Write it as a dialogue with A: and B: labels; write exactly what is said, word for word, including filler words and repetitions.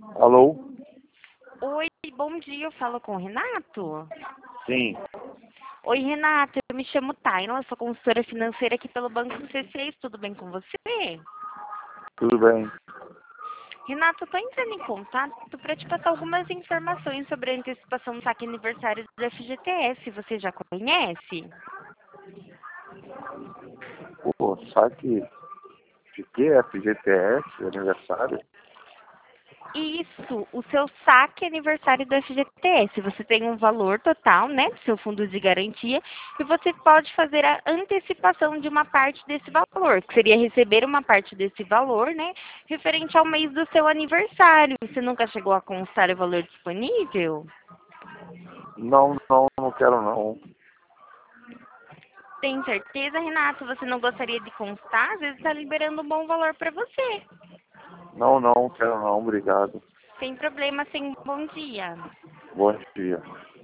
A: Alô?
B: Oi, bom dia, eu falo com o Renato.
A: Sim,
B: Oi, Renato, eu me chamo Taina, eu sou consultora financeira aqui pelo Banco C seis, tudo bem com você?
A: tudo bem.
B: Renato, eu tô entrando em contato para te passar algumas informações sobre a antecipação do saque aniversário do F G T S, você já conhece?
A: Pô, saque de que? F G T S, aniversário?
B: Isso, o seu saque aniversário do F G T S. Você tem um valor total, né, do seu fundo de garantia, e você pode fazer a antecipação de uma parte desse valor, que seria receber uma parte desse valor, né, referente ao mês do seu aniversário. Você nunca chegou a constar o valor disponível?
A: Não, não, não quero não.
B: Tem certeza, Renato? Você não gostaria de constar? Às vezes está liberando um bom valor para você.
A: Não, não, quero não, obrigado.
B: Sem problema, sem bom dia.
A: Bom dia.